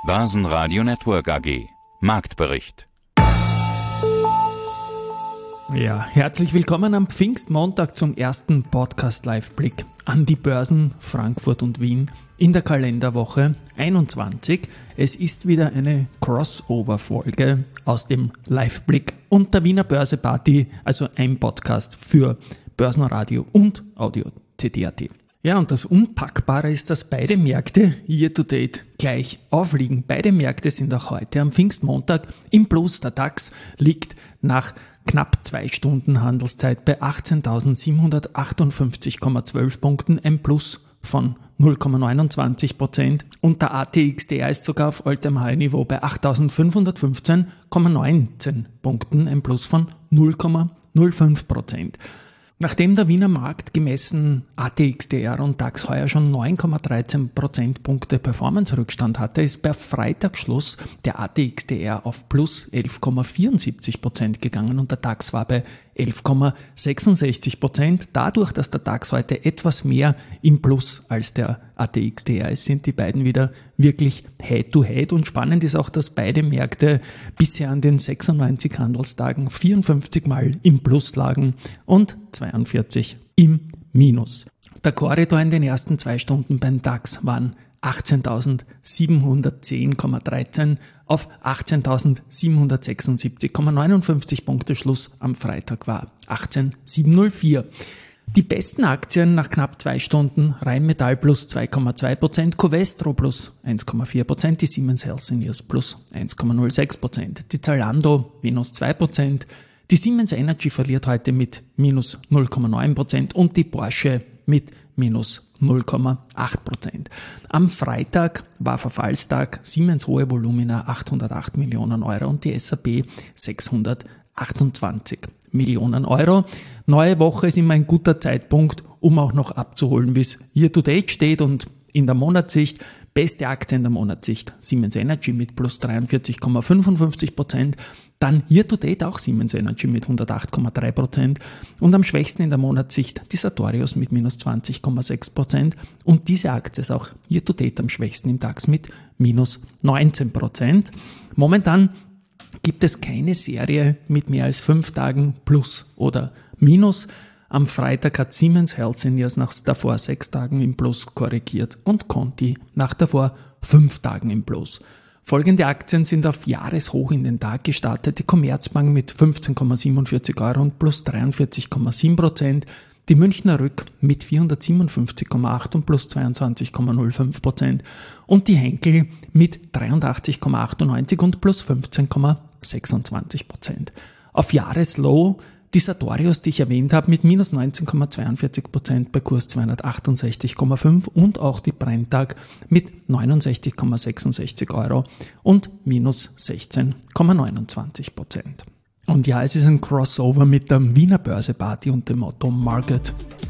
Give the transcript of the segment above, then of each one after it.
Börsenradio Network AG. Marktbericht. Ja, herzlich willkommen am Pfingstmontag zum ersten Podcast-Live-Blick an die Börsen Frankfurt und Wien in der Kalenderwoche 21. Es ist wieder eine Crossover-Folge aus dem Live-Blick und der Wiener Börse-Party, also ein Podcast für Börsenradio und Audio CD.at. Ja, und das Unpackbare ist, dass beide Märkte year-to-date gleich aufliegen. Beide Märkte sind auch heute am Pfingstmontag im Plus. Der DAX liegt nach knapp 2 Stunden Handelszeit bei 18.758,12 Punkten, ein Plus von 0,29%. Und der ATXDR ist sogar auf All-Time-High-Niveau bei 8.515,19 Punkten, ein Plus von 0,05%. Nachdem der Wiener Markt gemessen ATXDR und DAX heuer schon 9,13 Prozentpunkte Performance-Rückstand hatte, ist bei Freitagsschluss der ATXDR auf plus 11,74% gegangen und der DAX war bei 11,66%. Dadurch, dass der DAX heute etwas mehr im Plus als der ATXDR ist, sind die beiden wieder wirklich Head-to-Head. Und spannend ist auch, dass beide Märkte bisher an den 96 Handelstagen 54 Mal im Plus lagen und 42 im Minus. Der Korridor in den ersten 2 Stunden beim DAX waren 18.710,13 auf 18.776,59 Punkte. Schluss am Freitag war 18.704. Die besten Aktien nach knapp 2 Stunden: Rheinmetall plus 2,2%, Covestro plus 1,4%, die Siemens Healthineers plus 1,06%, die Zalando minus 2%, die Siemens Energy verliert heute mit minus 0,9% und die Porsche mit minus 0,8%. Am Freitag war Verfallstag, Siemens hohe Volumina 808 Millionen Euro und die SAP 628 Millionen Euro. Neue Woche ist immer ein guter Zeitpunkt, um auch noch abzuholen, wie es year-to-date steht und in der Monatssicht. Beste Aktie in der Monatssicht Siemens Energy mit plus 43,55%. Dann year-to-date auch Siemens Energy mit 108,3% und am schwächsten in der Monatssicht die Sartorius mit minus 20,6% und diese Aktie ist auch year-to-date am schwächsten im DAX mit minus 19%. Momentan gibt es keine Serie mit mehr als 5 Tagen Plus oder Minus. Am Freitag hat Siemens Healthineers nach davor 6 Tagen im Plus korrigiert und Conti nach davor 5 Tagen im Plus. Folgende Aktien sind auf Jahreshoch in den Tag gestartet. Die Commerzbank mit 15,47 Euro und plus 43,7%. Die Münchner Rück mit 457,8 und plus 22,05%. Und die Henkel mit 83,98 und plus 15,26%. Auf Jahreslow die Sartorius, die ich erwähnt habe, mit minus 19,42% bei Kurs 268,5 und auch die Brenntag mit 69,66 Euro und minus 16,29%. Und ja, es ist ein Crossover mit der Wiener Börse-Party und dem Motto Market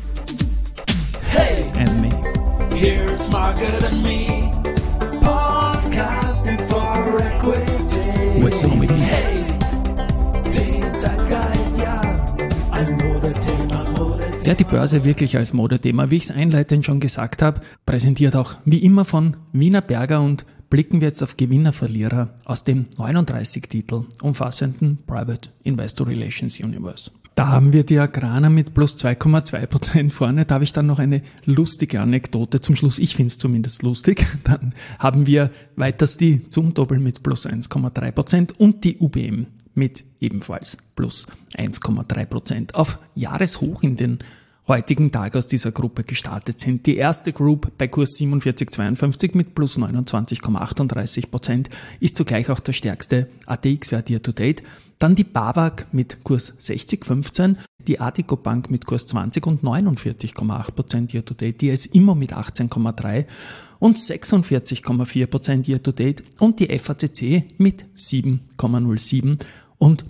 and Me. Here's Market and Me, podcasting for equity. With Comedy. Hey, den Zeitgeist, ja, ein Modethema. Ja, die Börse wirklich als Modethema, wie ich es einleitend schon gesagt habe, präsentiert auch wie immer von Wiener Berger und blicken wir jetzt auf Gewinner-Verlierer aus dem 39 Titel umfassenden Private Investor Relations Universe. Da haben wir die Agrana mit plus 2,2% vorne. Da habe ich dann noch eine lustige Anekdote zum Schluss. Ich finde es zumindest lustig. Dann haben wir weiters die Zumtobel mit plus 1,3% und die UBM mit ebenfalls plus 1,3%. Auf Jahreshoch in den heutigen Tag aus dieser Gruppe gestartet sind. Die erste Group bei Kurs 47,52 mit plus 29,38% ist zugleich auch der stärkste ATX-Wert year-to-date. Dann die BAWAG mit Kurs 60,15, die Artico Bank mit Kurs 20 und 49,8% year-to-date, die SIMO mit 18,3 und 46,4% year-to-date und die FACC mit 7,07 und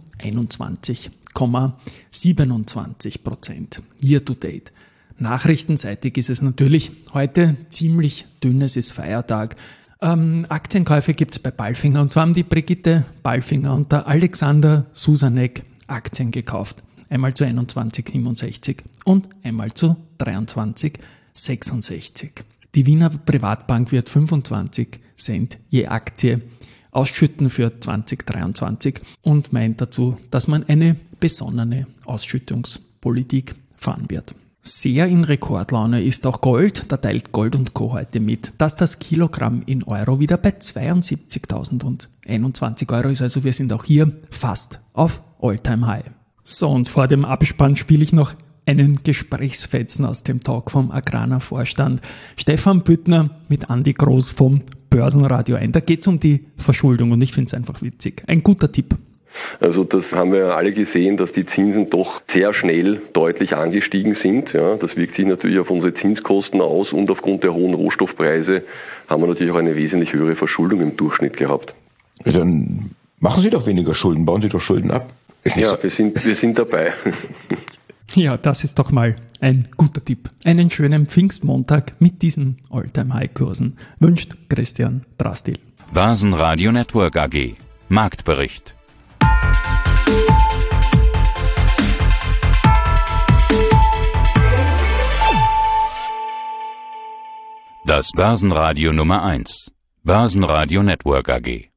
21,27% year-to-date. Nachrichtenseitig ist es natürlich heute ziemlich dünn, es ist Feiertag. Aktienkäufe gibt es bei Palfinger und zwar haben die Brigitte Palfinger und der Alexander Susanek Aktien gekauft. Einmal zu 21,67 und einmal zu 23,66. Die Wiener Privatbank wird 25 Cent je Aktie ausschütten für 2023 und meint dazu, dass man eine besonnene Ausschüttungspolitik fahren wird. Sehr in Rekordlaune ist auch Gold. Da teilt Gold & Co. heute mit, dass das Kilogramm in Euro wieder bei 72.021 Euro ist. Also wir sind auch hier fast auf All-Time-High. So, und vor dem Abspann spiele ich noch einen Gesprächsfetzen aus dem Talk vom Agrana Vorstand. Stefan Büttner mit Andi Groß vom Börsenradio ein. Da geht es um die Verschuldung und ich finde es einfach witzig. Ein guter Tipp. Also das haben wir ja alle gesehen, dass die Zinsen doch sehr schnell deutlich angestiegen sind. Ja, das wirkt sich natürlich auf unsere Zinskosten aus und aufgrund der hohen Rohstoffpreise haben wir natürlich auch eine wesentlich höhere Verschuldung im Durchschnitt gehabt. Ja, dann machen Sie doch weniger Schulden, bauen Sie doch Schulden ab. Ja, wir sind dabei. Ja, das ist doch mal ein guter Tipp. Einen schönen Pfingstmontag mit diesen All-Time-High-Kursen wünscht Christian Drastil. Börsenradio Network AG. Marktbericht. Das Börsenradio Nummer 1. Börsenradio Network AG.